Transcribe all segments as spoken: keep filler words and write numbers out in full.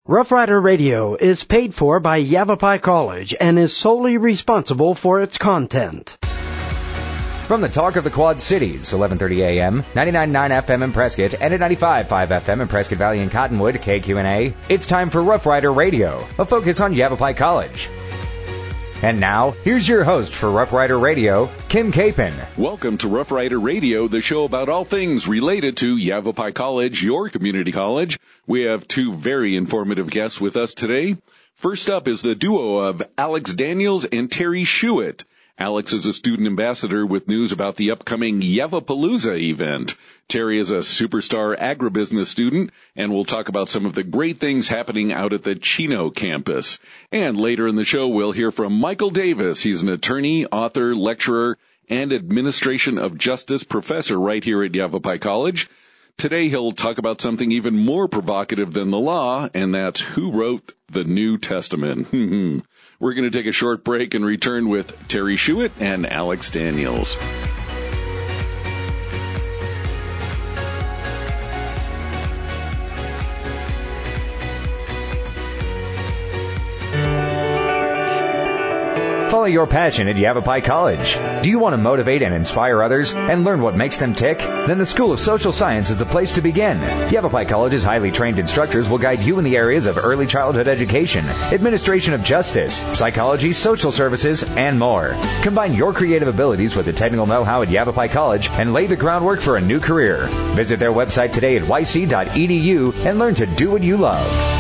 Rough Rider Radio is paid for by Yavapai College and is solely responsible for its content. From the talk of the Quad Cities, eleven thirty a.m., ninety-nine point nine F M in Prescott, and at ninety-five point five F M in Prescott Valley and Cottonwood, K Q N A, it's time for Rough Rider Radio, a focus on Yavapai College. And now, here's your host for Rough Rider Radio, Kim Capon. Welcome to Rough Rider Radio, the show about all things related to Yavapai College, your community college. We have two very informative guests with us today. First up is the duo of Alex Daniels and Terry Schuett. Alex is a student ambassador with news about the upcoming Yavapalooza event. Terry is a superstar agribusiness student, and we'll talk about some of the great things happening out at the Chino campus. And later in the show, we'll hear from Michael Davis. He's an attorney, author, lecturer, and administration of justice professor right here at Yavapai College. Today, he'll talk about something even more provocative than the law, and that's who wrote the New Testament. We're going to take a short break and return with Terry Schuett and Alex Daniels. Follow your passion at Yavapai College. Do you want to motivate and inspire others and learn what makes them tick? Then the School of Social Science is the place to begin. Yavapai College's highly trained instructors will guide you in the areas of early childhood education, administration of justice, psychology, social services, and more. Combine your creative abilities with the technical know-how at Yavapai College and lay the groundwork for a new career. Visit their website today at y c dot e d u and learn to do what you love.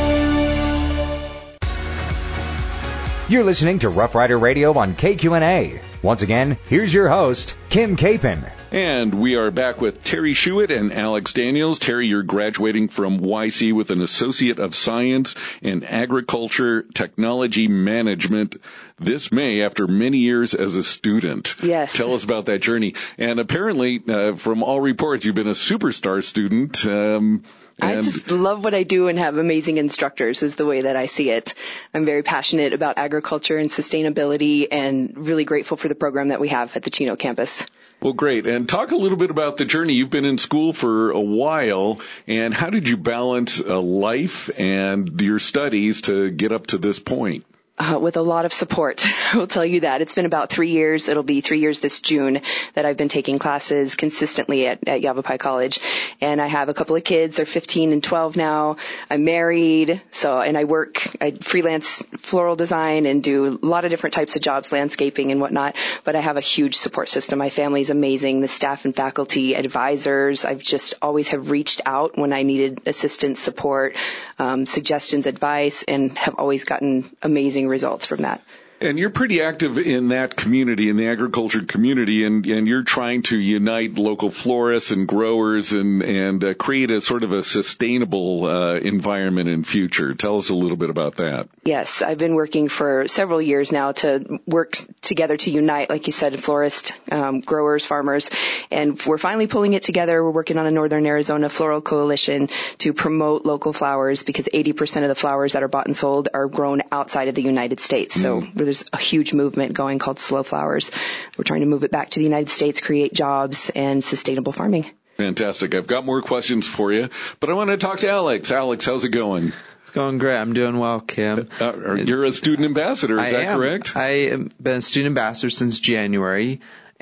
You're listening to Rough Rider Radio on K Q N A. Once again, here's your host, Kim Capon. And we are back with Terry Schuett and Alex Daniels. Terry, you're graduating from Y C with an Associate of Science in Agriculture Technology Management this May after many years as a student. Yes. Tell us about that journey. And apparently, uh, from all reports, you've been a superstar student. Um, I just love what I do and have amazing instructors is the way that I see it. I'm very passionate about agriculture and sustainability and really grateful for the program that we have at the Chino campus. Well, great. And talk a little bit about the journey. You've been in school for a while, and how did you balance uh, life and your studies to get up to this point? Uh, with a lot of support. I will tell you that. It's been about three years. It'll be three years this June that I've been taking classes consistently at, at Yavapai College. And I have a couple of kids. They're fifteen and twelve now. I'm married. So, and I work, I freelance floral design and do a lot of different types of jobs, landscaping and whatnot. But I have a huge support system. My family's amazing. The staff and faculty, advisors. I've just always have reached out when I needed assistance, support, um, suggestions, advice, and have always gotten amazing results from that. And you're pretty active in that community, in the agriculture community, and, and you're trying to unite local florists and growers and, and uh, create a sort of a sustainable uh, environment in future. Tell us a little bit about that. Yes, I've been working for several years now to work together to unite, like you said, florists, um, growers, farmers, and we're finally pulling it together. We're working on a Northern Arizona Floral Coalition to promote local flowers because eighty percent of the flowers that are bought and sold are grown outside of the United States. So mm. there's a huge movement going called Slow Flowers. We're trying to move it back to the United States, create jobs and sustainable farming. Fantastic. I've got more questions for you, but I want to talk to Alex. Alex, how's it going? It's going great. I'm doing well, Kim. Uh, you're a student ambassador, is I that am. correct? I have been a student ambassador since January,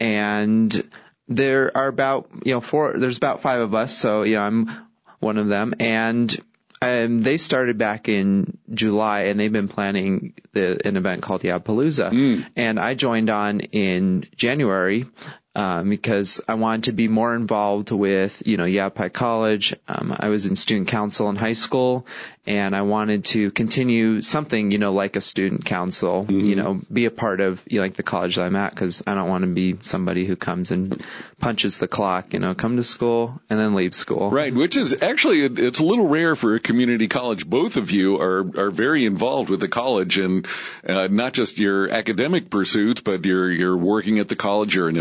and there are about, you know, four, there's about five of us, so, you know, I'm one of them, and Um, they started back in July, and they've been planning the, an event called Yavapalooza. Mm. And I joined on in January um, because I wanted to be more involved with, you know, Yavapai College. Um, I was in student council in high school, and I wanted to continue something, you know, like a student council, mm-hmm. you know, be a part of, you know, like the college that I'm at, because I don't want to be somebody who comes and punches the clock, you know, come to school and then leave school. Right, which is actually, it's a little rare for a community college. Both of you are, are very involved with the college, and uh, not just your academic pursuits, but you're, you're working at the college, you're an ambassador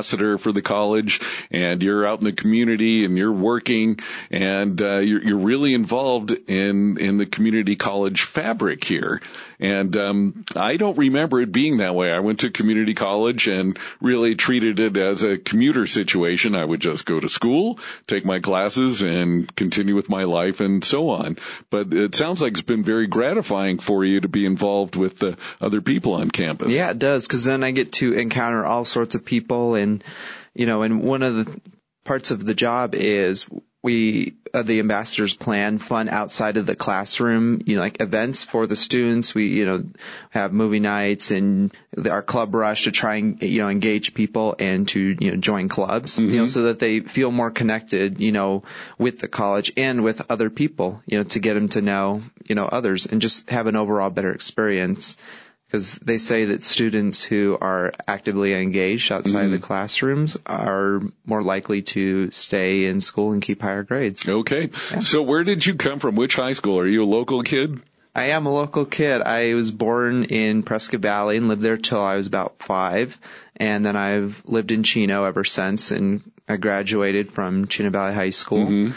ambassador for the college, and you're out in the community and you're working, and uh, you're, you're really involved in in the community college fabric here. And um, I don't remember it being that way. I went to community college and really treated it as a commuter situation. I would just go to school, take my classes, and continue with my life and so on. But it sounds like it's been very gratifying for you to be involved with the other people on campus. Yeah, it does, because then I get to encounter all sorts of people. And, you know, and one of the parts of the job is we, uh, the ambassadors plan fun outside of the classroom, you know, like events for the students. We, you know, have movie nights and our club rush to try and, you know, engage people and to, you know, join clubs, mm-hmm. you know, so that they feel more connected, you know, with the college and with other people, you know, to get them to know, you know, others and just have an overall better experience. Because they say that students who are actively engaged outside mm. the classrooms are more likely to stay in school and keep higher grades. Okay. Yeah. So where did you come from? Which high school? Are you a local kid? I am a local kid. I was born in Prescott Valley and lived there till I was about five. And then I've lived in Chino ever since. And I graduated from Chino Valley High School. Mm-hmm.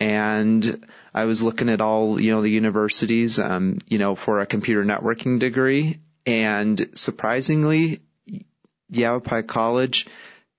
And I was looking at all, you know, the universities, um, you know, for a computer networking degree. And surprisingly, Yavapai College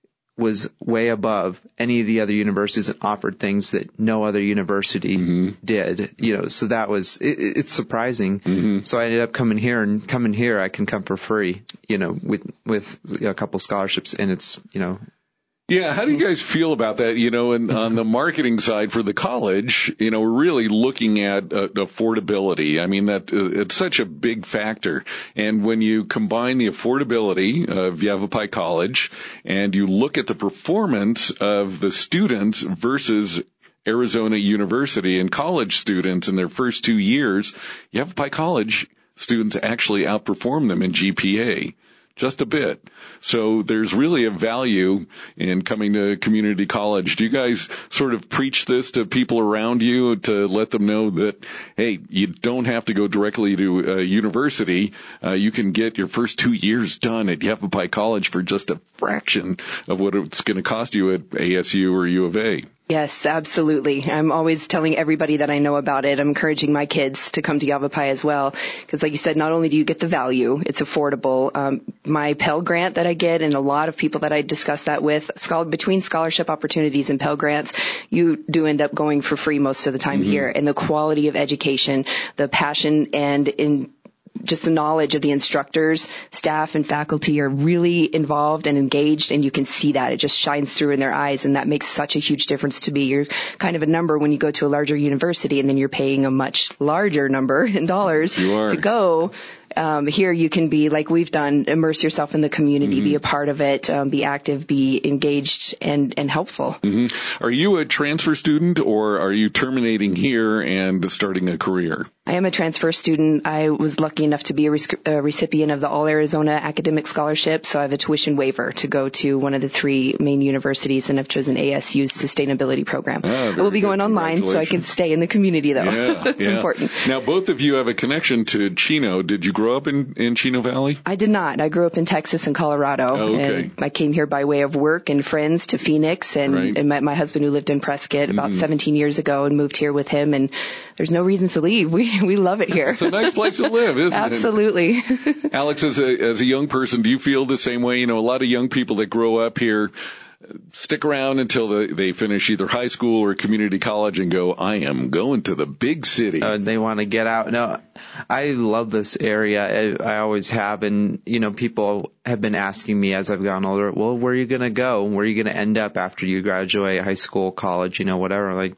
was way above any of the other universities that offered things that no other university mm-hmm. did. You know, so that was, it, it's surprising. Mm-hmm. So I ended up coming here, and coming here, I can come for free, you know, with, with you know, a couple scholarships, and it's, you know, yeah, how do you guys feel about that? You know, and on the marketing side for the college, you know, we're really looking at uh, affordability. I mean, that uh, it's such a big factor. And when you combine the affordability of Yavapai College and you look at the performance of the students versus Arizona University and college students in their first two years, Yavapai College students actually outperform them in G P A. Just a bit. So there's really a value in coming to community college. Do you guys sort of preach this to people around you to let them know that, hey, you don't have to go directly to a university. Uh, you can get your first two years done at Yavapai College for just a fraction of what it's going to cost you at A S U or U of A? Yes, absolutely. I'm always telling everybody that I know about it. I'm encouraging my kids to come to Yavapai as well. Because like you said, not only do you get the value, it's affordable. Um, my Pell Grant that I get, and a lot of people that I discuss that with, scholar, between scholarship opportunities and Pell Grants, you do end up going for free most of the time mm-hmm. here. And the quality of education, the passion, and in just the knowledge of the instructors, staff, and faculty are really involved and engaged, and you can see that. It just shines through in their eyes, and that makes such a huge difference to me. You're kind of a number when you go to a larger university, and then you're paying a much larger number in dollars to go. Um, here you can be, like we've done, immerse yourself in the community, mm-hmm. be a part of it, um, be active, be engaged, and, and helpful. Mm-hmm. Are you a transfer student, or are you terminating here and starting a career? I am a transfer student. I was lucky enough to be a, rec- a recipient of the All Arizona Academic Scholarship, so I have a tuition waiver to go to one of the three main universities, and I've chosen A S U's sustainability program. Ah, I will be going online, so I can stay in the community, though. Yeah, it's yeah. important. Now, both of you have a connection to Chino. Did you grow up in, in Chino Valley? I did not. I grew up in Texas and Colorado. Oh, okay. And I came here by way of work and friends to Phoenix, and, right. and met my husband, who lived in Prescott about mm-hmm. seventeen years ago, and moved here with him. And there's no reason to leave. We we love it here. It's a nice place to live, isn't Absolutely. it? Absolutely. Alex, as a, as a young person, do you feel the same way? You know, a lot of young people that grow up here stick around until the, they finish either high school or community college and go, I am going to the big city. Uh, they want to get out. No, I love this area. I, I always have. And, you know, people have been asking me as I've gotten older, well, where are you going to go? Where are you going to end up after you graduate high school, college, you know, whatever? Like,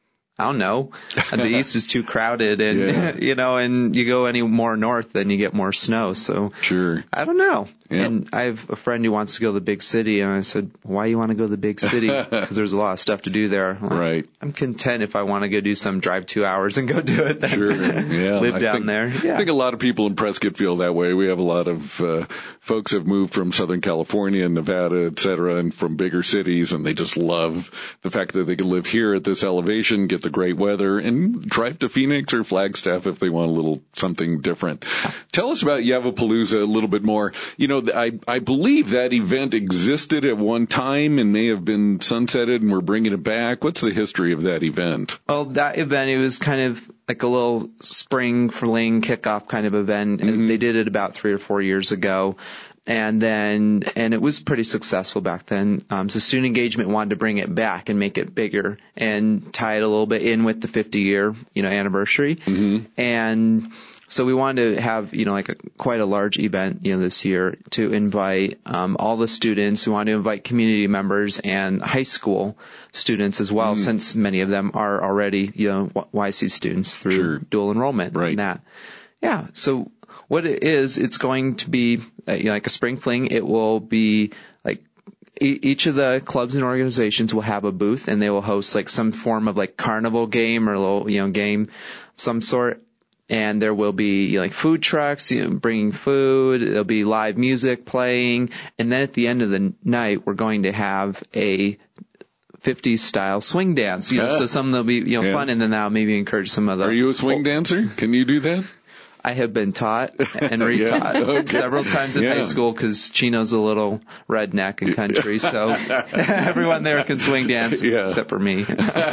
I don't know. The East is too crowded, and yeah. you know, and you go any more north, then you get more snow. So sure, I don't know. Yep. And I have a friend who wants to go to the big city, and I said, why you want to go to the big city? Because there's a lot of stuff to do there. Like, right. I'm content if I want to go do some drive two hours and go do it. Then sure. Yeah. Live I down think, there. Yeah. I think a lot of people in Prescott feel that way. We have a lot of uh, folks have moved from Southern California and Nevada, et cetera, and from bigger cities, and they just love the fact that they can live here at this elevation, get the great weather and drive to Phoenix or Flagstaff if they want a little something different. Tell us about Yavapalooza a little bit more. You know, I, I believe that event existed at one time and may have been sunsetted and we're bringing it back. What's the history of that event? Well, that event, it was kind of like a little spring fling kickoff kind of event. Mm-hmm. And they did it about three or four years ago. And then, and it was pretty successful back then. Um, so student engagement wanted to bring it back and make it bigger and tie it a little bit in with the fifty year, you know, anniversary. Mm-hmm. And so we wanted to have, you know, like a, quite a large event, you know, this year to invite, um, all the students. We wanted to invite community members and high school students as well, mm-hmm. since many of them are already, you know, Y C students through sure. dual enrollment right. and that. Yeah. So, what it is, it's going to be uh, you know, like a spring fling. It will be like e- each of the clubs and organizations will have a booth, and they will host like some form of like carnival game or a little, you know, game of some sort. And there will be, you know, like food trucks, you know, bringing food. There'll be live music playing, and then at the end of the night, we're going to have a fifties style swing dance. You know, yeah. so some of them will be, you know, yeah. fun, and then that'll maybe encourage some of the. Are you a swing dancer? Can you do that? I have been taught and retaught yeah, okay. several times in yeah. high school because Chino's a little redneck in country, so everyone there can swing dance yeah. except for me.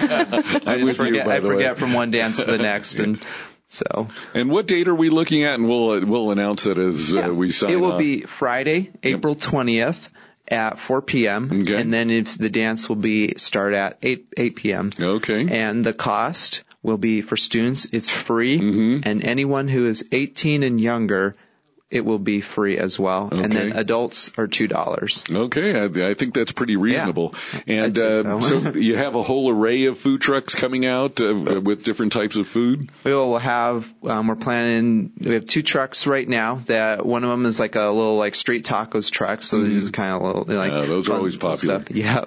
I just forget, you, I forget from one dance to the next, and so. And what date are we looking at? And we'll we'll announce it as yeah. uh, we sign. It will off. be Friday, April twentieth. At four p.m. Okay. And then if the dance will be start at eight p.m. Okay. And the cost will be for students, it's free. Mm-hmm. And anyone who is eighteen and younger, it will be free as well. Okay. And then adults are two dollars. Okay. I, I think that's pretty reasonable. Yeah, and uh, so. so you have a whole array of food trucks coming out uh, with different types of food? We will have, um, we're planning, we have two trucks right now that one of them is like a little like street tacos truck. So mm-hmm. these kind of little, like, uh, those are always popular. Stuff. Yeah.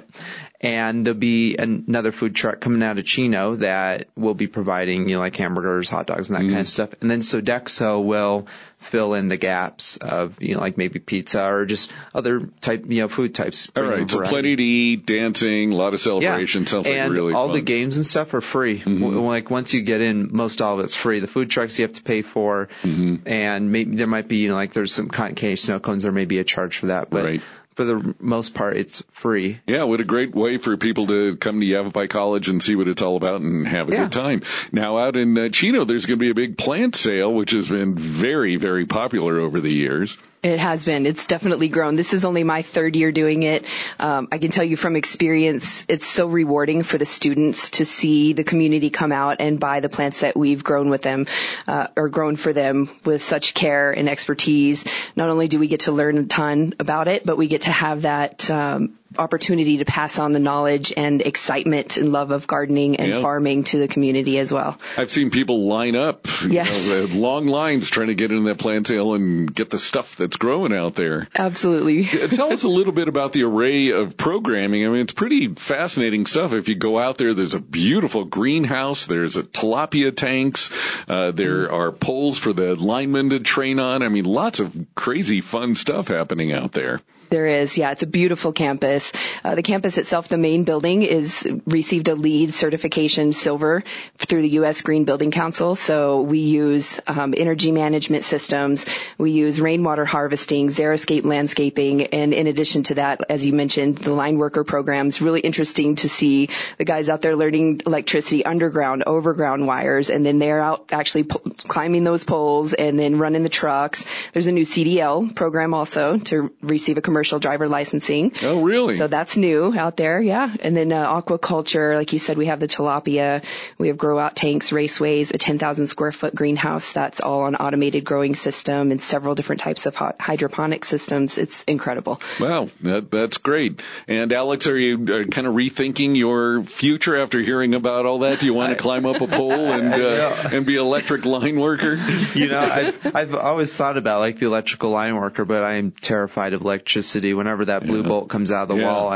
And there'll be another food truck coming out of Chino that will be providing, you know, like hamburgers, hot dogs, and that mm. kind of stuff. And then Sodexo will fill in the gaps of, you know, like maybe pizza or just other type, you know, food types. All right. So variety. Plenty to eat, dancing, a lot of celebration. Yeah. Sounds like and really all fun. the games and stuff are free. Mm-hmm. Like once you get in, most all of it's free. The food trucks you have to pay for. Mm-hmm. And maybe there might be, you know, like there's some cotton candy snow cones. There may be a charge for that. But right. for the most part, it's free. Yeah, what a great way for people to come to Yavapai College and see what it's all about and have a yeah. good time. Now, out in uh, Chino, there's going to be a big plant sale, which has been very, very popular over the years. It has been. It's definitely grown. This is only my third year doing it. Um, I can tell you from experience, it's so rewarding for the students to see the community come out and buy the plants that we've grown with them, uh, or grown for them with such care and expertise. Not only do we get to learn a ton about it, but we get to have that, um, opportunity to pass on the knowledge and excitement and love of gardening and yeah. farming to the community as well. I've seen people line up, yes. you know, long lines trying to get into that plant sale and get the stuff that's growing out there. Absolutely. Tell us a little bit about the array of programming. I mean, it's pretty fascinating stuff. If you go out there, there's a beautiful greenhouse. There's a tilapia tanks. Uh, there mm. are poles for the linemen to train on. I mean, lots of crazy fun stuff happening out there. There is, yeah. It's a beautiful campus. Uh, the campus itself, the main building, is received a LEED certification silver through the U S Green Building Council. So we use um, energy management systems. We use rainwater harvesting, xeriscape landscaping, and in addition to that, as you mentioned, the line worker programs. Really interesting to see the guys out there learning electricity underground, overground wires, and then they're out actually po- climbing those poles and then running the trucks. There's a new C D L program also to receive a commercial driver licensing. Oh, really? So that's new out there, yeah. And then uh, aquaculture, like you said, we have the tilapia, we have grow out tanks, raceways, a ten thousand square foot greenhouse. That's all on automated growing system and several different types of hydroponic systems. It's incredible. Wow, that, that's great. And Alex, are you uh, kind of rethinking your future after hearing about all that? Do you want to climb up a pole and uh, and be an electric line worker? You know, I've, I've always thought about like the electrical line worker, but I am terrified of electricity. Whenever that blue yeah. bolt comes out of the yeah. wall, I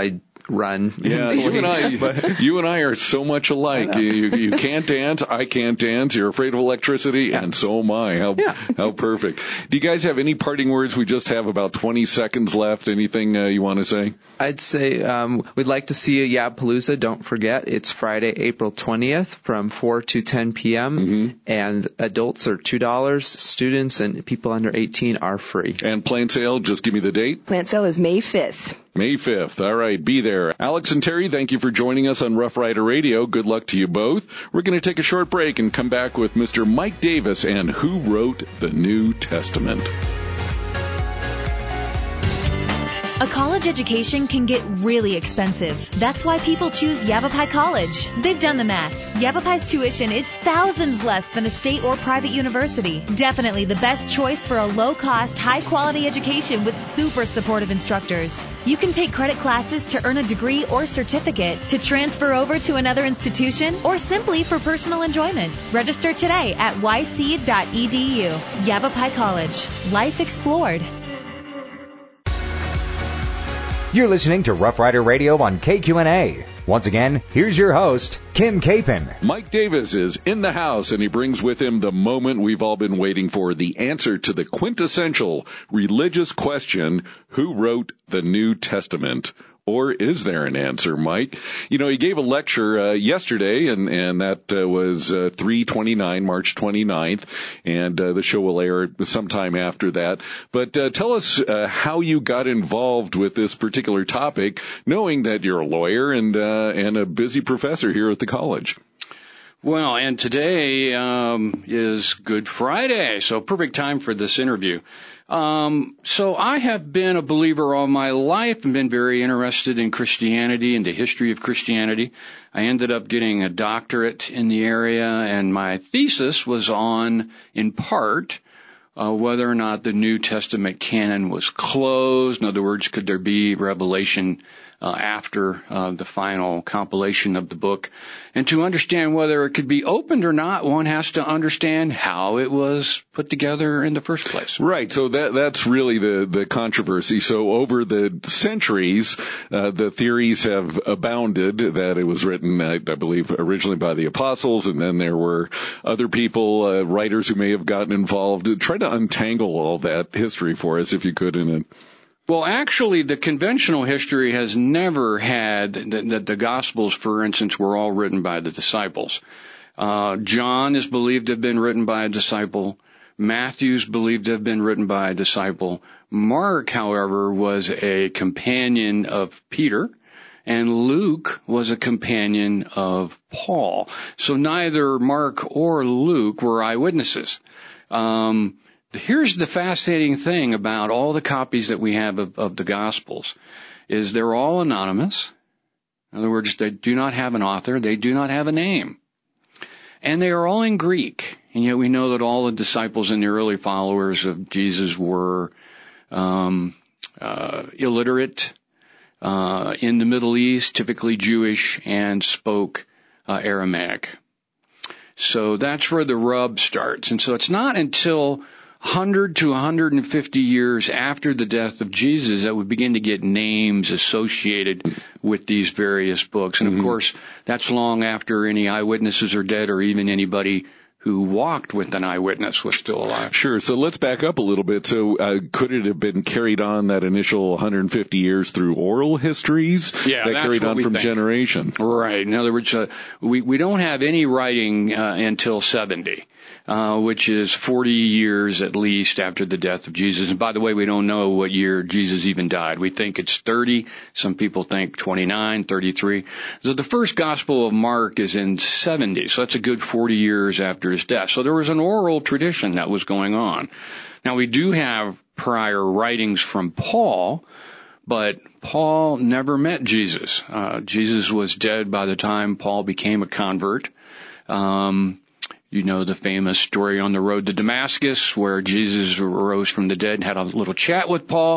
run. Yeah, you and I, but, you and I are so much alike. You, you can't dance, I can't dance. You're afraid of electricity, yeah. and so am I. How yeah. how perfect. Do you guys have any parting words? We just have about twenty seconds left. Anything uh, you want to say? I'd say um, we'd like to see you at YABPalooza. Don't forget, it's Friday, April twentieth from four to ten p.m. Mm-hmm. And adults are two dollars. Students and people under eighteen are free. And plant sale, just give me the date. Plant sale is May fifth. May fifth. All right, be there. Alex and Terry, thank you for joining us on Rough Rider Radio. Good luck to you both. We're going to take a short break and come back with Mister Mike Davis and Who Wrote the New Testament. A college education can get really expensive. That's why people choose Yavapai College. They've done the math. Yavapai's tuition is thousands less than a state or private university. Definitely the best choice for a low-cost, high-quality education with super supportive instructors. You can take credit classes to earn a degree or certificate, to transfer over to another institution, or simply for personal enjoyment. Register today at y c dot e d u. Yavapai College. Life explored. You're listening to Rough Rider Radio on K Q N A. Once again, here's your host, Kim Capon. Mike Davis is in the house, and he brings with him the moment we've all been waiting for, the answer to the quintessential religious question, who wrote the New Testament? Or is there an answer, Mike? You know, he gave a lecture uh, yesterday, and, and that uh, was uh, three twenty-nine, March twenty-ninth, and uh, the show will air sometime after that. But uh, tell us uh, how you got involved with this particular topic, knowing that you're a lawyer and uh, and a busy professor here at the college. Well, and today um, is Good Friday, so perfect time for this interview. Um, so I have been a believer all my life and been very interested in Christianity and the history of Christianity. I ended up getting a doctorate in the area, and my thesis was on, in part, uh, whether or not the New Testament canon was closed. In other words, could there be revelation uh, after uh, the final compilation of the book? And to understand whether it could be opened or not, one has to understand how it was put together in the first place. Right. So that that's really the, the controversy. So over the centuries, uh, the theories have abounded that it was written, I, I believe, originally by the apostles, and then there were other people, uh, writers who may have gotten involved. Try to untangle all that history for us, if you could, in it. Well, actually, the conventional history has never had that the, the Gospels, for instance, were all written by the disciples. Uh, John is believed to have been written by a disciple. Matthew's believed to have been written by a disciple. Mark, however, was a companion of Peter, and Luke was a companion of Paul. So neither Mark or Luke were eyewitnesses. Um, Here's the fascinating thing about all the copies that we have of, of the Gospels, is they're all anonymous. In other words, they do not have an author. They do not have a name. And they are all in Greek. And yet we know that all the disciples and the early followers of Jesus were um, uh, illiterate, uh, in the Middle East, typically Jewish, and spoke uh, Aramaic. So that's where the rub starts. And so it's not until one hundred to one hundred fifty years after the death of Jesus that we begin to get names associated with these various books. And of mm-hmm. course, that's long after any eyewitnesses are dead, or even anybody who walked with an eyewitness was still alive. Sure. So let's back up a little bit. So uh, could it have been carried on, that initial one hundred fifty years, through oral histories? Yeah, that that's carried what on we from think. generation. Right. In other words, uh, we, we don't have any writing uh, until seventy. Uh, which is forty years at least after the death of Jesus. And by the way, we don't know what year Jesus even died. We think it's thirty. Some people think twenty-nine, thirty-three. So the first Gospel of Mark is in seventy. So that's a good forty years after his death. So there was an oral tradition that was going on. Now we do have prior writings from Paul, but Paul never met Jesus. Uh, Jesus was dead by the time Paul became a convert. Um, You know the famous story on the road to Damascus, where Jesus arose from the dead and had a little chat with Paul,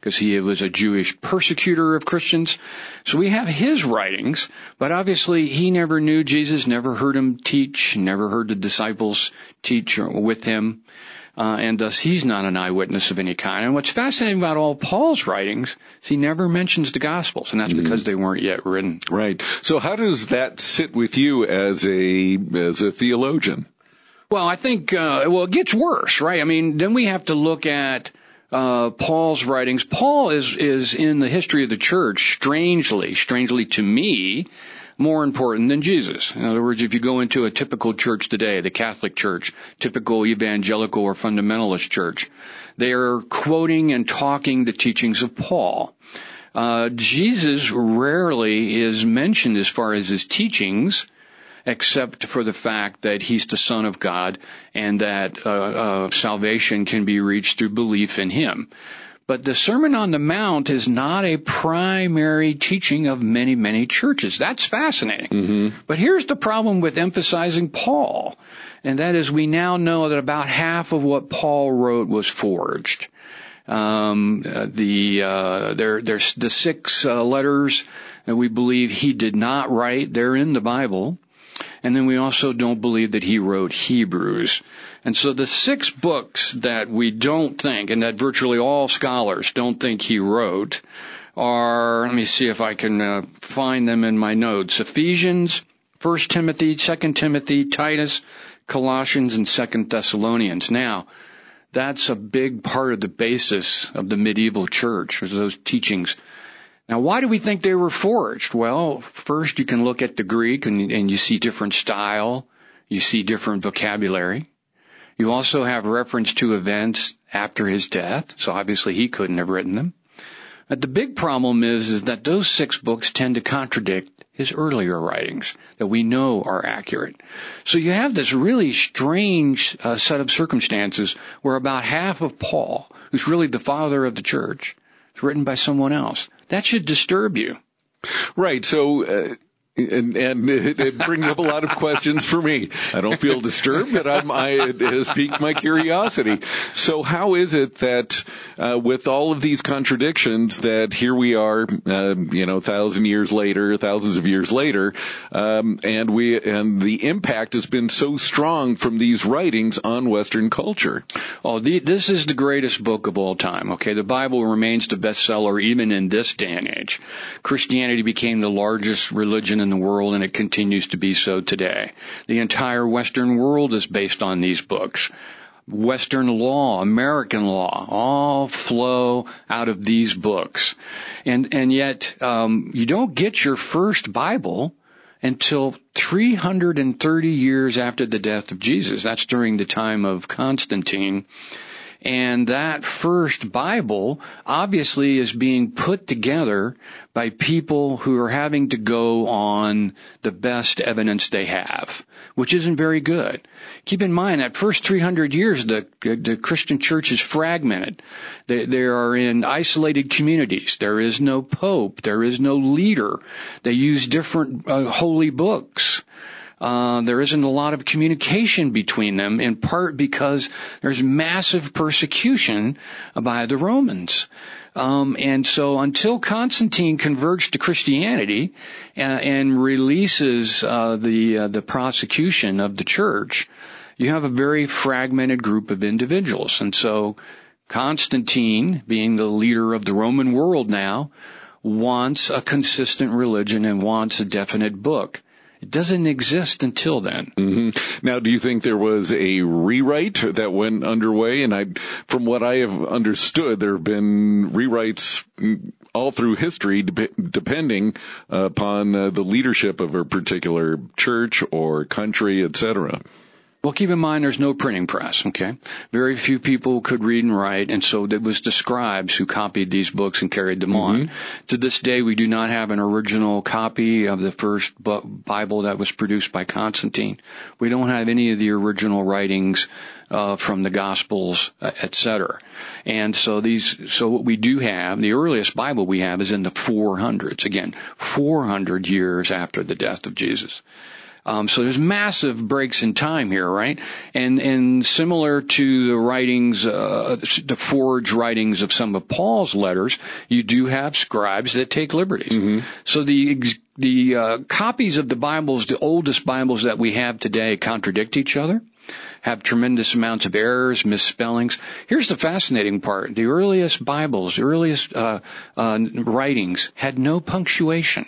because he was a Jewish persecutor of Christians. So we have his writings, but obviously he never knew Jesus, never heard him teach, never heard the disciples teach with him. Uh, and thus he's not an eyewitness of any kind. And what's fascinating about all Paul's writings is he never mentions the Gospels, and that's mm-hmm. because they weren't yet written. Right. So how does that sit with you as a as a theologian? Well, I think, uh, well, it gets worse, right? I mean, then we have to look at uh Paul's writings. Paul is is in the history of the church, strangely, strangely to me, more important than Jesus. In other words, if you go into a typical church today, the Catholic Church, typical evangelical or fundamentalist church, they are quoting and talking the teachings of Paul. Uh, Jesus rarely is mentioned as far as his teachings, except for the fact that he's the Son of God and that uh, uh, salvation can be reached through belief in him. But the Sermon on the Mount is not a primary teaching of many, many churches. That's fascinating. Mm-hmm. But here's the problem with emphasizing Paul, and that is we now know that about half of what Paul wrote was forged. Um, uh, the uh, there, there's the six uh, letters that we believe he did not write. They're in the Bible. And then we also don't believe that he wrote Hebrews. And so the six books that we don't think, and that virtually all scholars don't think he wrote, are, let me see if I can uh, find them in my notes, Ephesians, First Timothy, Second Timothy, Titus, Colossians, and Second Thessalonians. Now, that's a big part of the basis of the medieval church, was those teachings. Now, why do we think they were forged? Well, first you can look at the Greek and, and you see different style. You see different vocabulary. You also have reference to events after his death, so obviously he couldn't have written them. But the big problem is, is that those six books tend to contradict his earlier writings that we know are accurate. So you have this really strange uh, set of circumstances where about half of Paul, who's really the father of the church, is written by someone else. That should disturb you. Right. So, uh, and, and it, it brings up a lot of questions for me. I don't feel disturbed, but I'm, I, it has piqued my curiosity. So how is it that, uh, with all of these contradictions that here we are, uh, you know, thousand years later, thousands of years later, um, and we, and the impact has been so strong from these writings on Western culture? Oh, the, this is the greatest book of all time, okay? The Bible remains the bestseller even in this day and age. Christianity became the largest religion in the world, and it continues to be so today. The entire Western world is based on these books. Western law, American law, all flow out of these books. And, and yet, um, you don't get your first Bible until three hundred thirty years after the death of Jesus. That's during the time of Constantine. And that first Bible obviously is being put together by people who are having to go on the best evidence they have, which isn't very good. Keep in mind that first three hundred years, the, the Christian church is fragmented. They, they are in isolated communities. There is no pope. There is no leader. They use different uh, holy books. Uh, there isn't a lot of communication between them, in part because there's massive persecution by the Romans. Um, and so until Constantine converts to Christianity and, and releases uh, the uh, the prosecution of the church, you have a very fragmented group of individuals. And so Constantine, being the leader of the Roman world now, wants a consistent religion and wants a definite book. It doesn't exist until then. Mm-hmm. Now, do you think there was a rewrite that went underway? And I, from what I have understood, there have been rewrites all through history, de- depending uh, upon uh, the leadership of a particular church or country, et cetera. Well, keep in mind there's no printing press, okay? Very few people could read and write, and so it was the scribes who copied these books and carried them mm-hmm. on. To this day, we do not have an original copy of the first Bible that was produced by Constantine. We don't have any of the original writings uh, from the Gospels, uh, et cetera. And so these, so what we do have, the earliest Bible we have is in the four hundreds. Again, four hundred years after the death of Jesus. Um, so there's massive breaks in time here, right? And and similar to the writings, uh, the forged writings of some of Paul's letters, you do have scribes that take liberties. Mm-hmm. So the the uh, copies of the Bibles, the oldest Bibles that we have today, contradict each other, have tremendous amounts of errors, misspellings. Here's the fascinating part: the earliest Bibles, the earliest uh, uh, writings had no punctuation.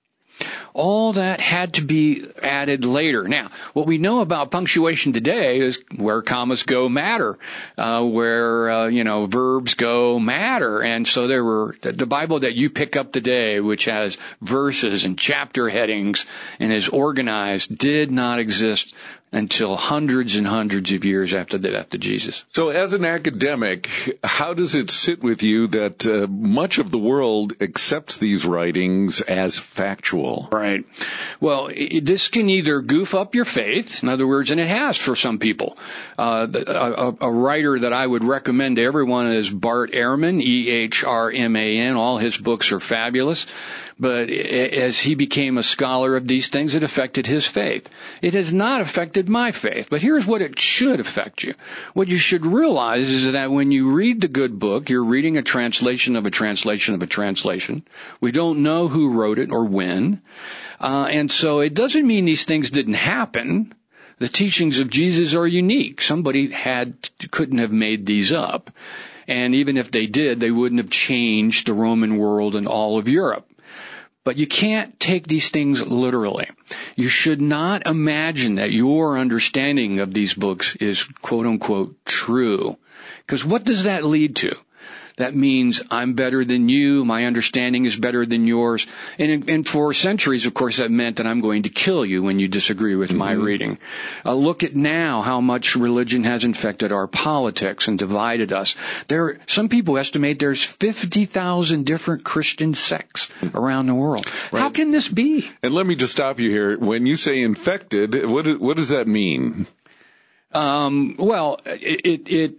All that had to be added later. Now, what we know about punctuation today is where commas go matter, uh, where, uh, you know, verbs go matter. And so there were, the Bible that you pick up today, which has verses and chapter headings and is organized, did not exist until hundreds and hundreds of years after the death of Jesus. So as an academic, how does it sit with you that uh, much of the world accepts these writings as factual? Right. Well, it, this can either goof up your faith, in other words, and it has for some people. Uh, a, a writer that I would recommend to everyone is Bart Ehrman, E H R M A N. All his books are fabulous. But as he became a scholar of these things, it affected his faith. It has not affected my faith. But here's what it should affect you. What you should realize is that when you read the good book, you're reading a translation of a translation of a translation. We don't know who wrote it or when. Uh, and so it doesn't mean these things didn't happen. The teachings of Jesus are unique. Somebody had couldn't have made these up. And even if they did, they wouldn't have changed the Roman world and all of Europe. But you can't take these things literally. You should not imagine that your understanding of these books is quote unquote true. Because what does that lead to? That means I'm better than you, my understanding is better than yours. And, and for centuries, of course, that meant that I'm going to kill you when you disagree with mm-hmm. my reading. Uh, look at now how much religion has infected our politics and divided us. There, some people estimate there's fifty thousand different Christian sects around the world. Right. How can this be? And let me just stop you here. When you say infected, what what does that mean? Um, well, it, it, it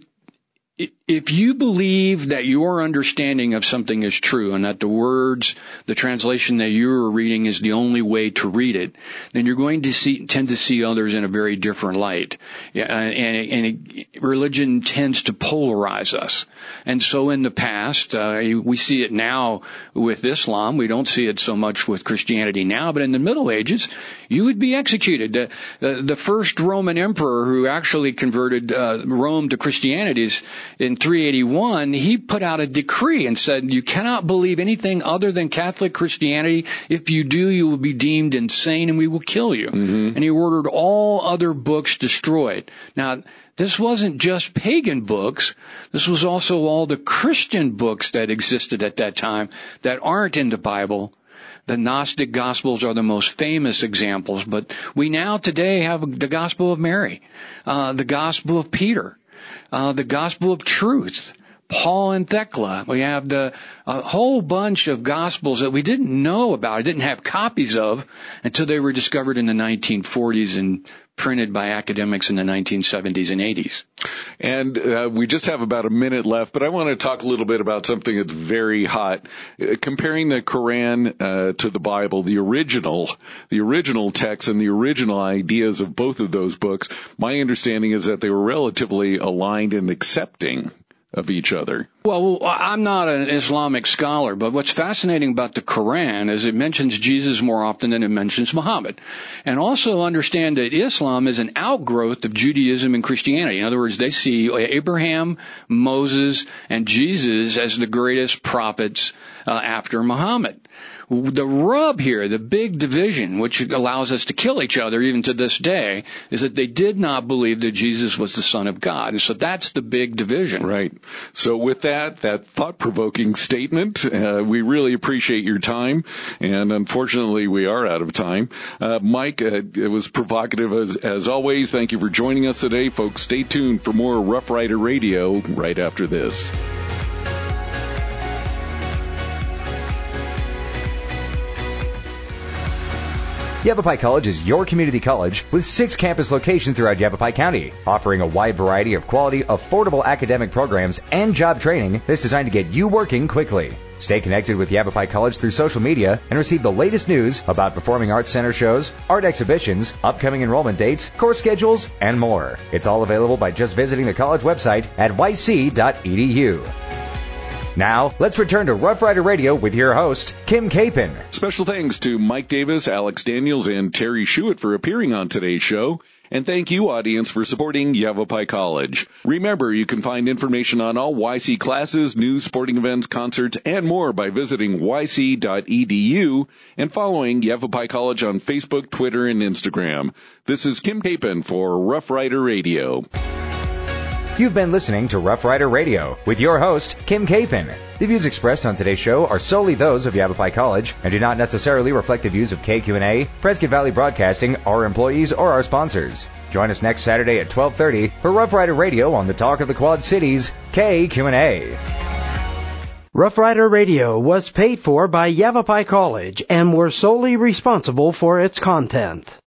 If you believe that your understanding of something is true and that the words, the translation that you're reading is the only way to read it, then you're going to see, tend to see others in a very different light. Yeah, and, and it, religion tends to polarize us. And so in the past, uh, we see it now with Islam. We don't see it so much with Christianity now, but in the Middle Ages, you would be executed. The, the, the first Roman emperor who actually converted uh, Rome to Christianity is in three eighty-one, he put out a decree and said, you cannot believe anything other than Catholic Christianity. If you do, you will be deemed insane and we will kill you. Mm-hmm. And he ordered all other books destroyed. Now, this wasn't just pagan books. This was also all the Christian books that existed at that time that aren't in the Bible. The Gnostic Gospels are the most famous examples, but we now today have the Gospel of Mary, uh, the Gospel of Peter. Uh, the Gospel of Truth, Paul and Thecla. We have the a whole bunch of Gospels that we didn't know about, didn't have copies of until they were discovered in the nineteen forties and printed by academics in the nineteen seventies and eighties. And uh, we just have about a minute left, but I want to talk a little bit about something that's very hot. Uh, comparing the Quran uh, to the Bible, the original, the original text and the original ideas of both of those books, my understanding is that they were relatively aligned and accepting of each other. Well, I'm not an Islamic scholar, but what's fascinating about the Quran is it mentions Jesus more often than it mentions Muhammad. And also understand that Islam is an outgrowth of Judaism and Christianity. In other words, they see Abraham, Moses, and Jesus as the greatest prophets uh, after Muhammad. The rub here, the big division, which allows us to kill each other even to this day, is that they did not believe that Jesus was the Son of God. And so that's the big division. Right. So with that, that thought-provoking statement, uh, we really appreciate your time. And unfortunately, we are out of time. Uh, Mike, uh, it was provocative as, as always. Thank you for joining us today. Folks, stay tuned for more Rough Rider Radio right after this. Yavapai College is your community college with six campus locations throughout Yavapai County, offering a wide variety of quality, affordable academic programs and job training that's designed to get you working quickly. Stay connected with Yavapai College through social media and receive the latest news about Performing Arts Center shows, art exhibitions, upcoming enrollment dates, course schedules, and more. It's all available by just visiting the college website at y c dot e d u. Now, let's return to Rough Rider Radio with your host, Kim Capon. Special thanks to Mike Davis, Alex Daniels, and Terry Schuett for appearing on today's show. And thank you, audience, for supporting Yavapai College. Remember, you can find information on all Y C classes, news, sporting events, concerts, and more by visiting y c dot e d u and following Yavapai College on Facebook, Twitter, and Instagram. This is Kim Capon for Rough Rider Radio. You've been listening to Rough Rider Radio with your host, Kim Capon. The views expressed on today's show are solely those of Yavapai College and do not necessarily reflect the views of K Q N A, Prescott Valley Broadcasting, our employees, or our sponsors. Join us next Saturday at twelve thirty for Rough Rider Radio on the Talk of the Quad Cities, K Q N A. Rough Rider Radio was paid for by Yavapai College and were solely responsible for its content.